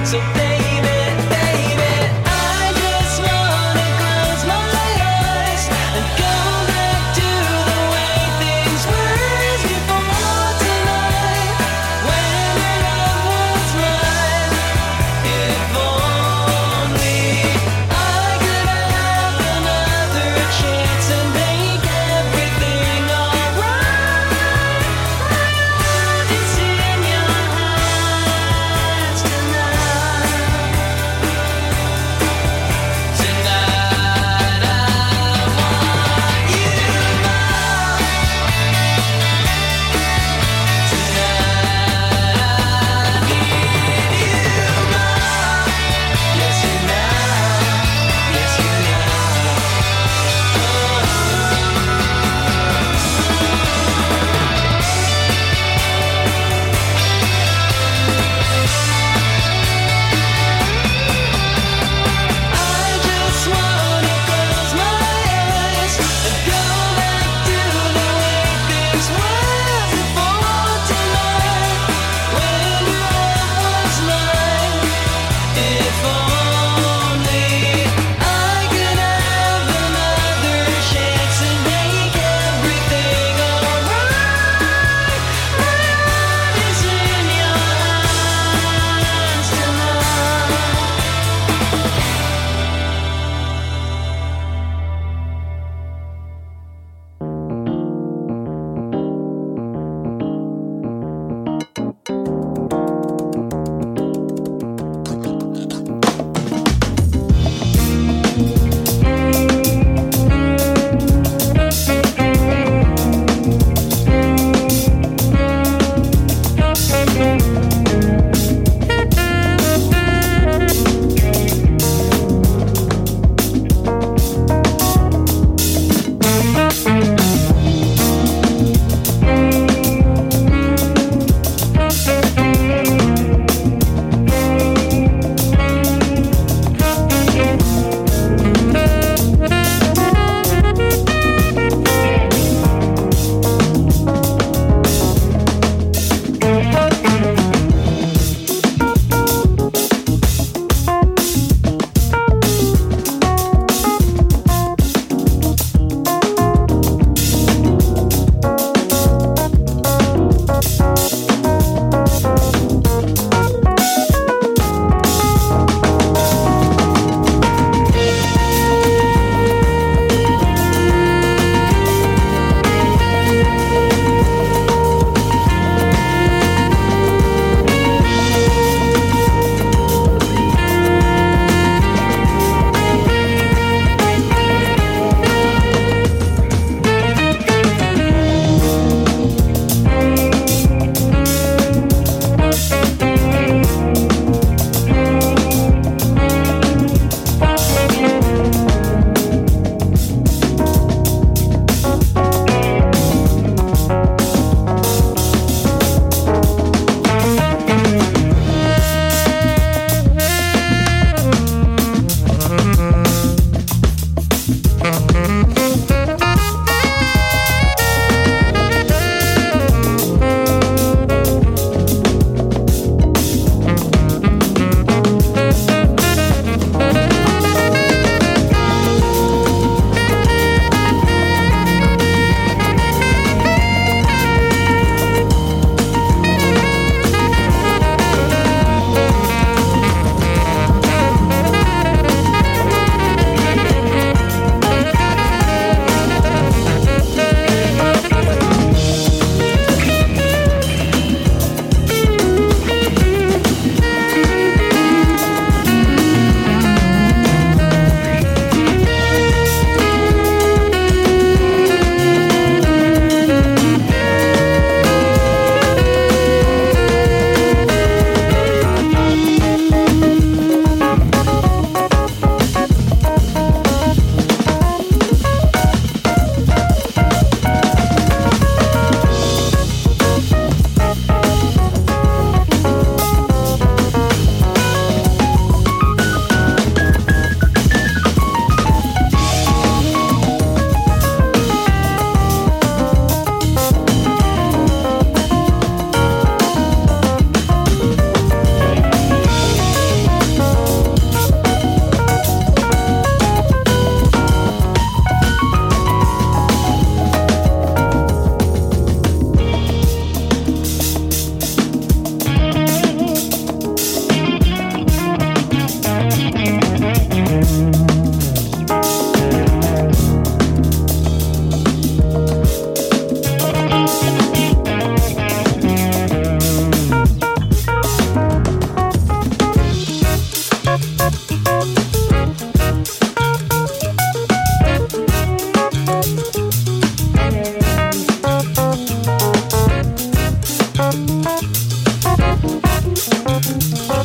So baby, baby, I just wanna close my eyes and go back to the way things were before tonight, when your love was mine. If only I could have another chance and make everything alright. It's in your hands tonight.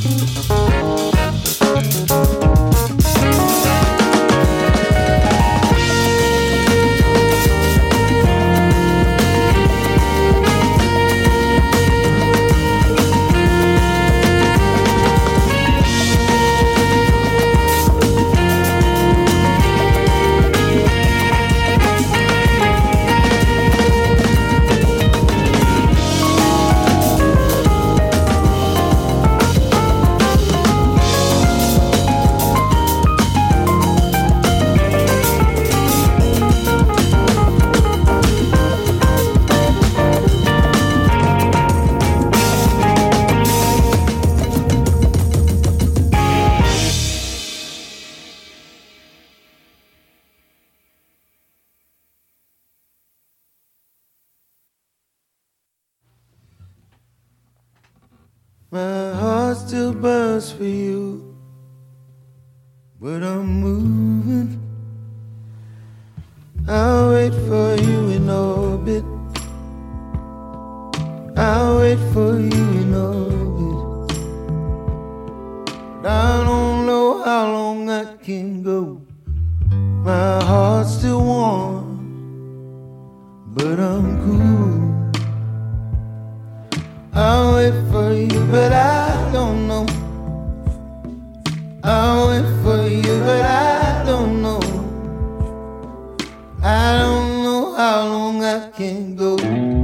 My heart still burns for you, but I'm moving. I'll wait for you in orbit. I'll wait for you in orbit. I don't know how long I can go. My heart's still warm, but I'm cool. I'll wait for you, but I don't know. I'll wait for you, but I don't know. I don't know how long I can go.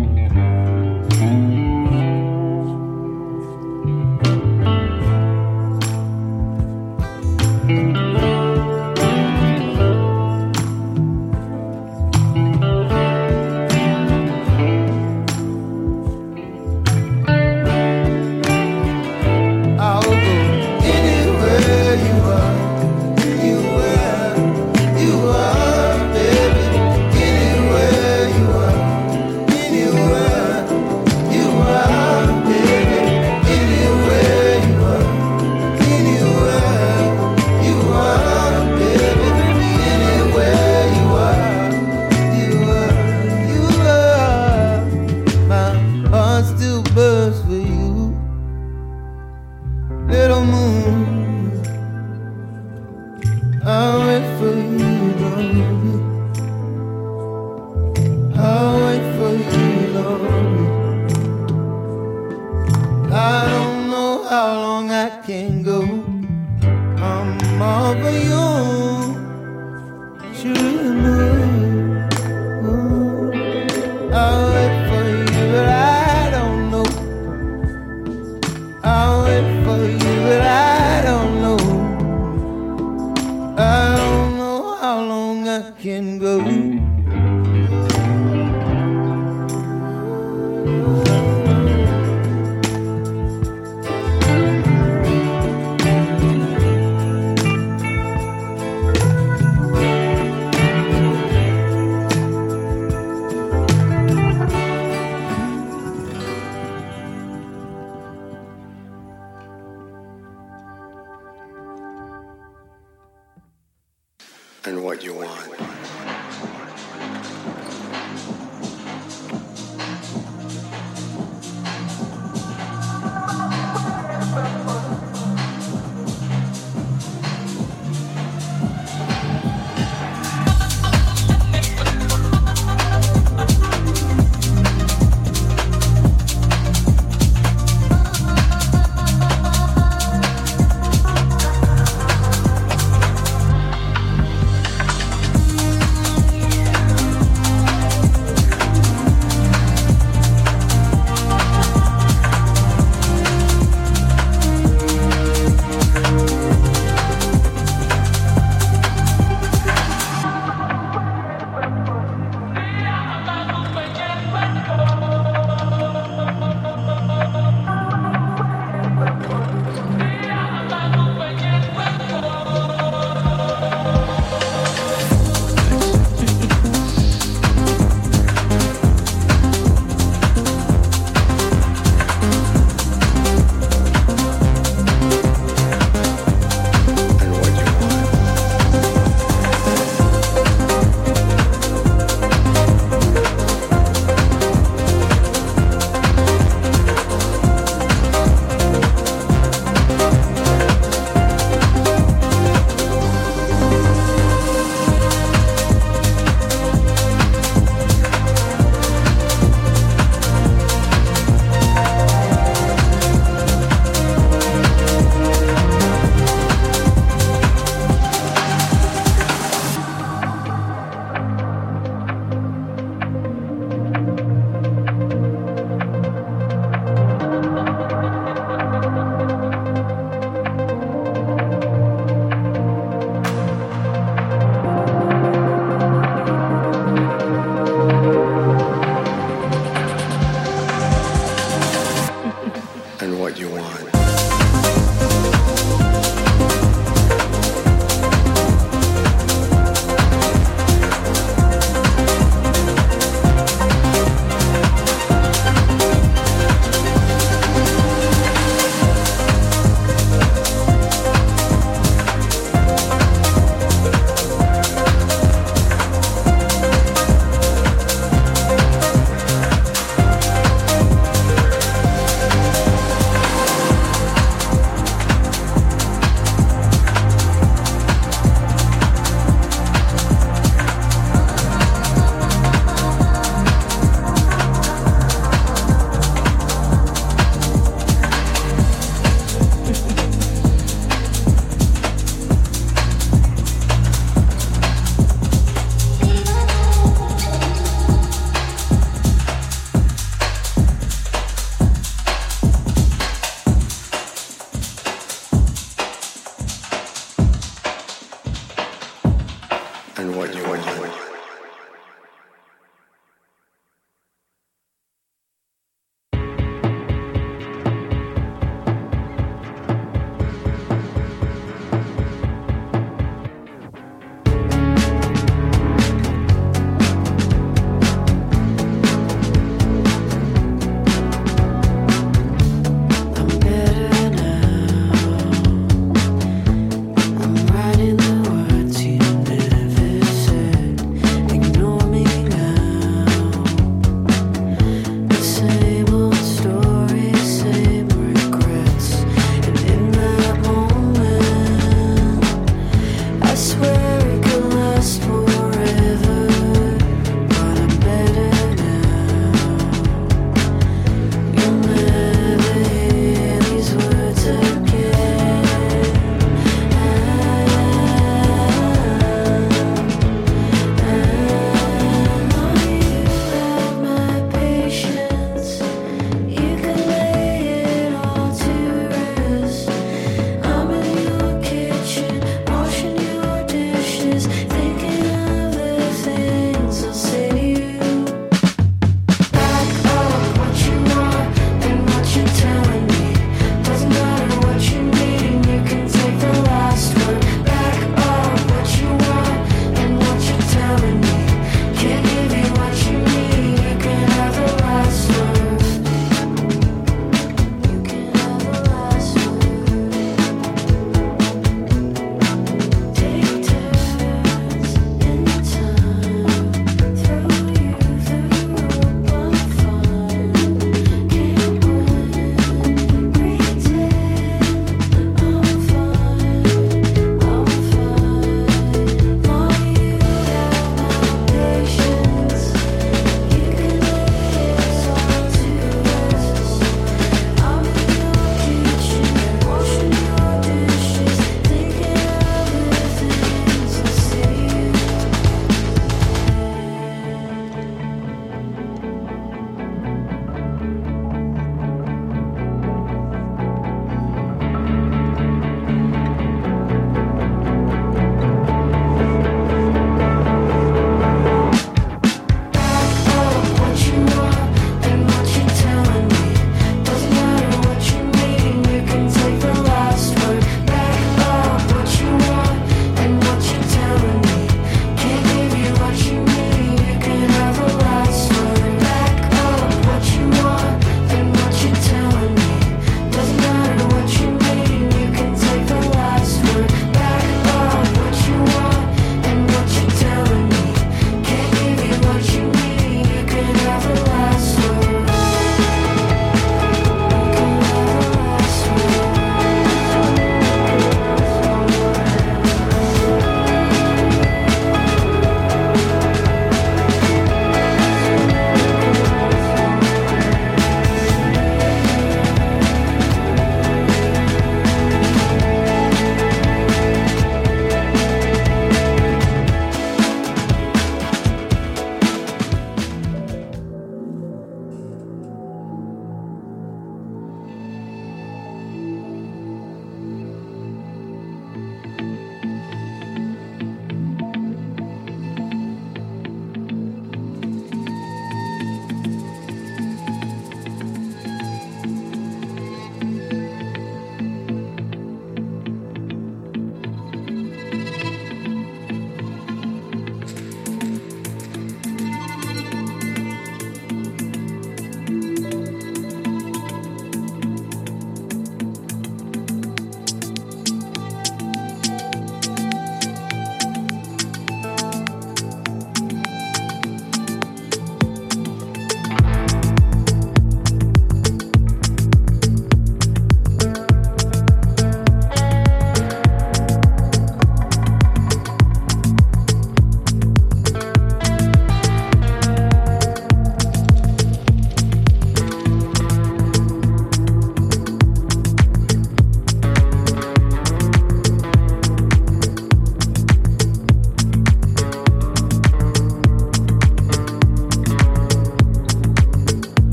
And what you want. and what you want. I'm writing the words you never said.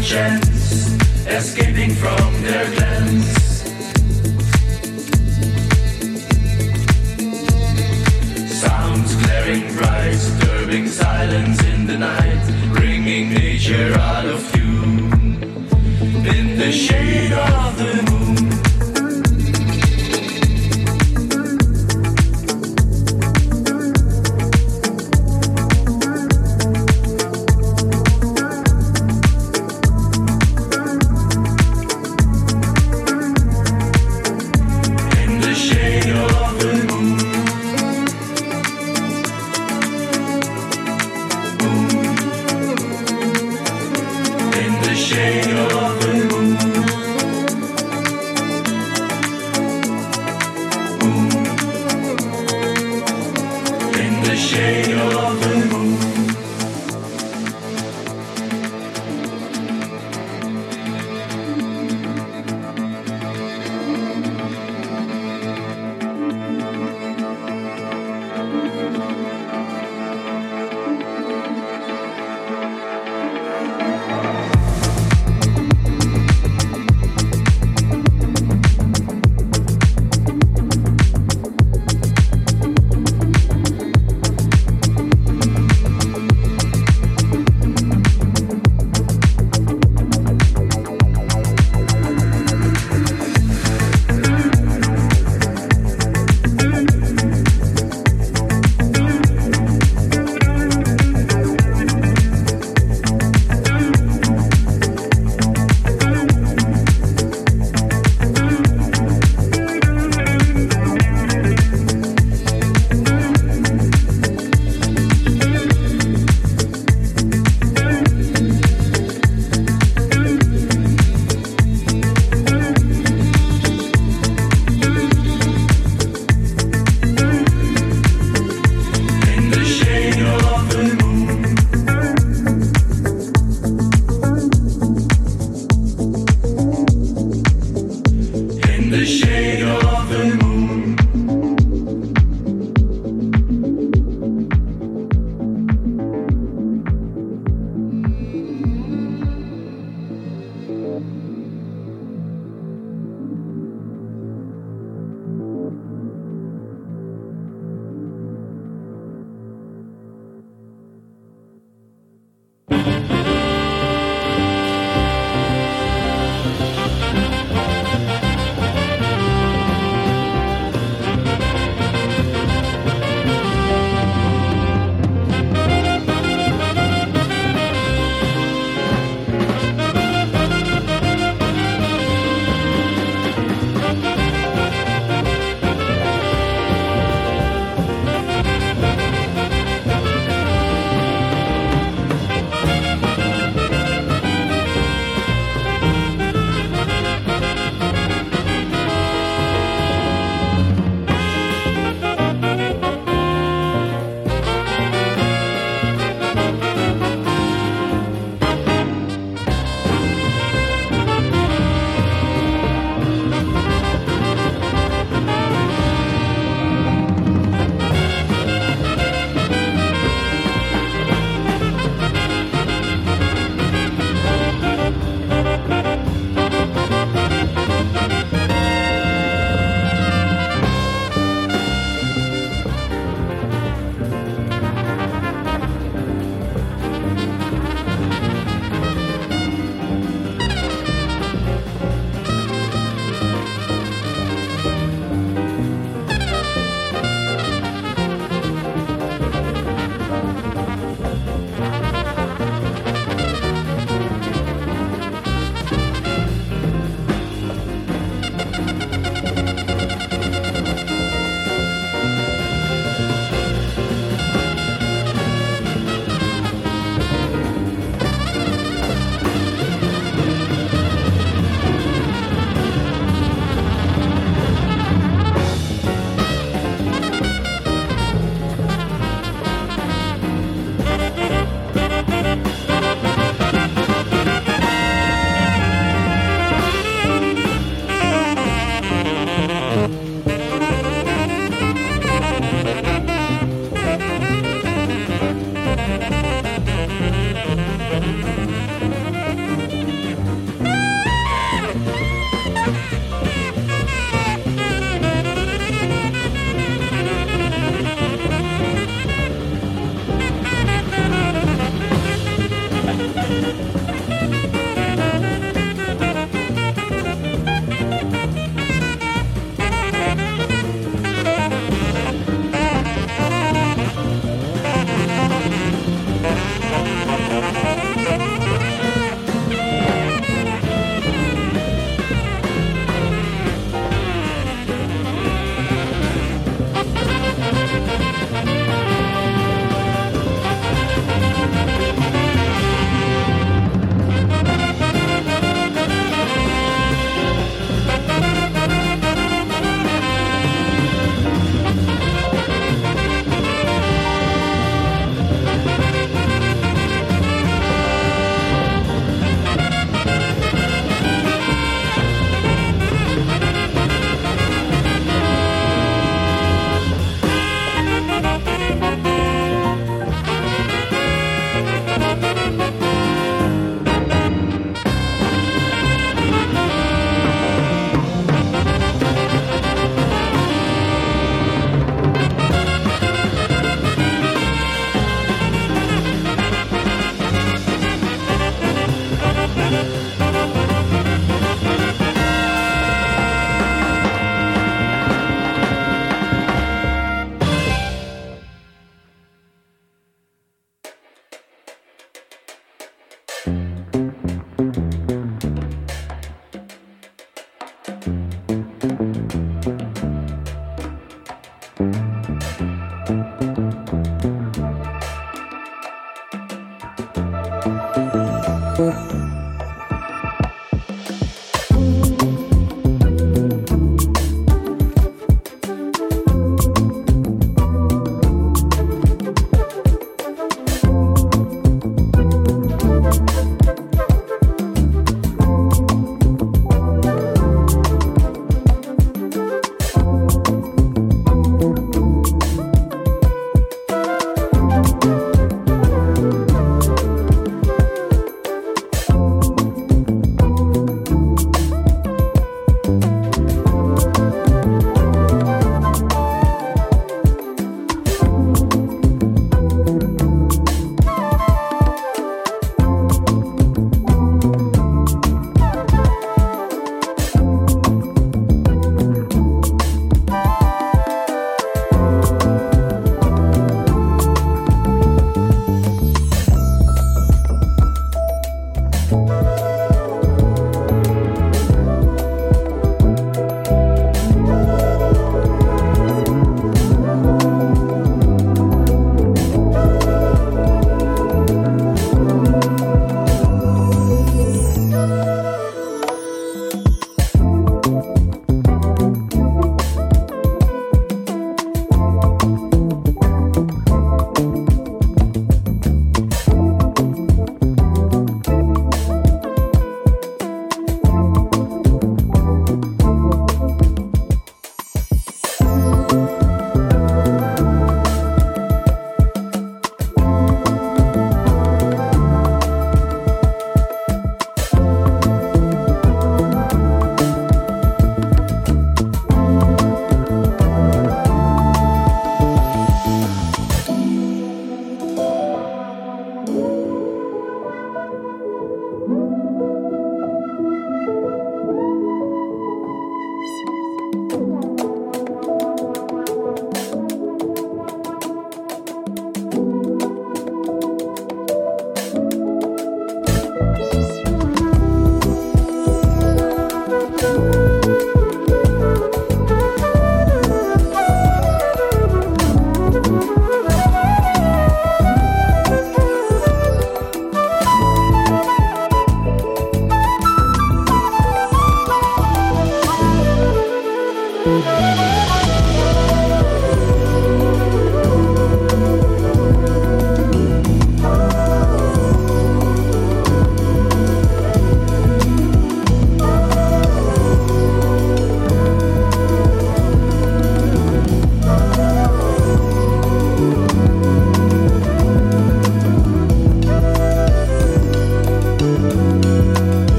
chance, escaping from their glance. Sounds glaring bright, disturbing silence in the night, bringing nature out of tune in the shade of the moon.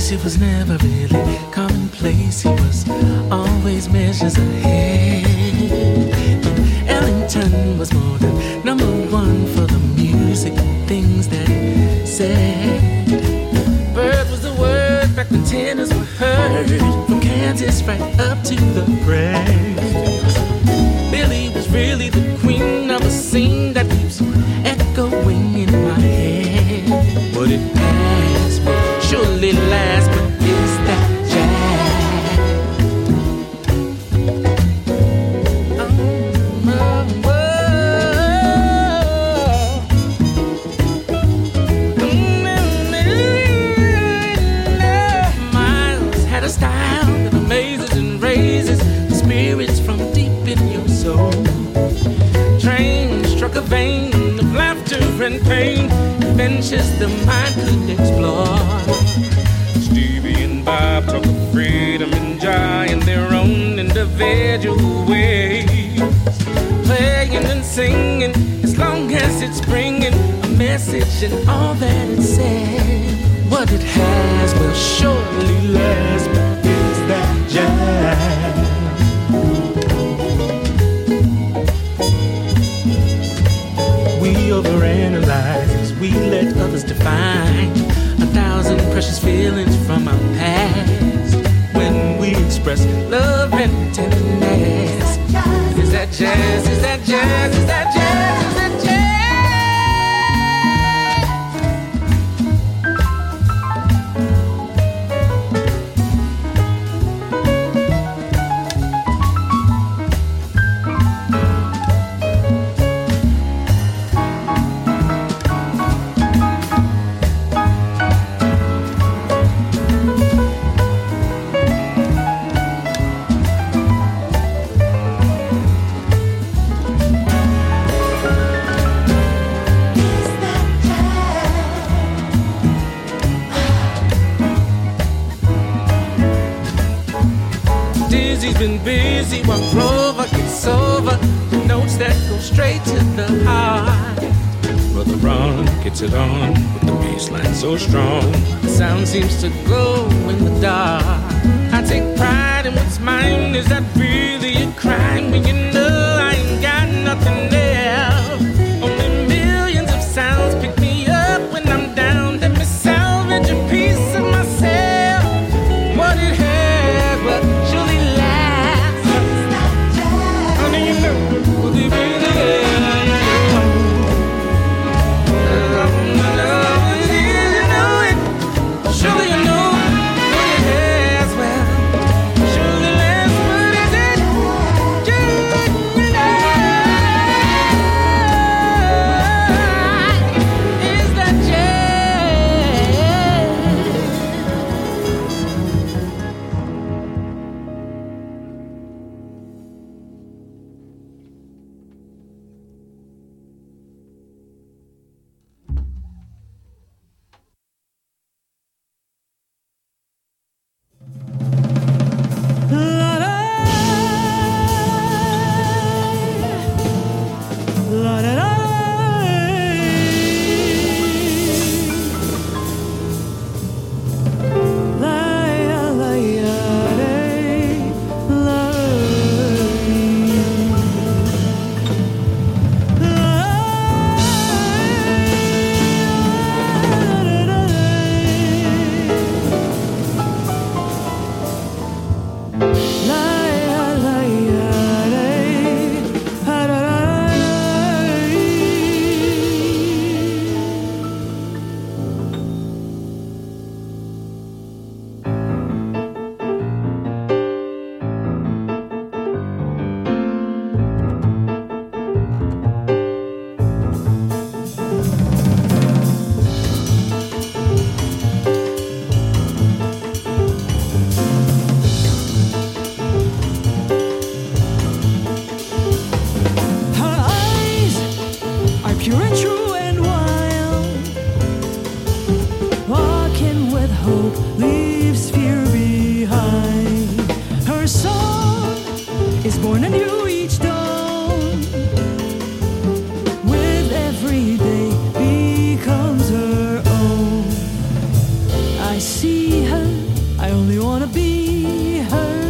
place, it was never really commonplace. He was always measures ahead. Ellington was more than number one for the music and things that he said. Bird was the word back when tenors were heard, from Kansas right up to the press. Billy was really the queen of a scene that keeps echoing in my head. But it passed, will surely last, but is that jazz? Miles had a style that amazes and raises the spirits from deep in your soul. Train struck a vein of laughter and pain, adventures the mind could explore. Stevie and Bob talk of freedom and joy in their own individual ways. Playing and singing, as long as it's bringing a message and all that it says. What it has will surely last, but is that jazz? We overanalyze as we let others define 1,000 precious feelings from our past. When we express love and tenderness, is that jazz? Is that jazz? Is that jazz? Is that jazz? Dizzy's been busy while Grover gets over the notes that go straight to the heart. Brother Ron gets it on with the bass line so strong. The sound seems to glow in the dark. I take pride in what's mine. Is that really a crime when you know I ain't got nothing else? Only millions of sounds pick me up when I'm down. Let me salvage a piece of myself. What it has, but surely lasts. Honey, you know what it really is. Surely you know what it has, well, surely lasts, what is it? Is that see her, I only wanna be her.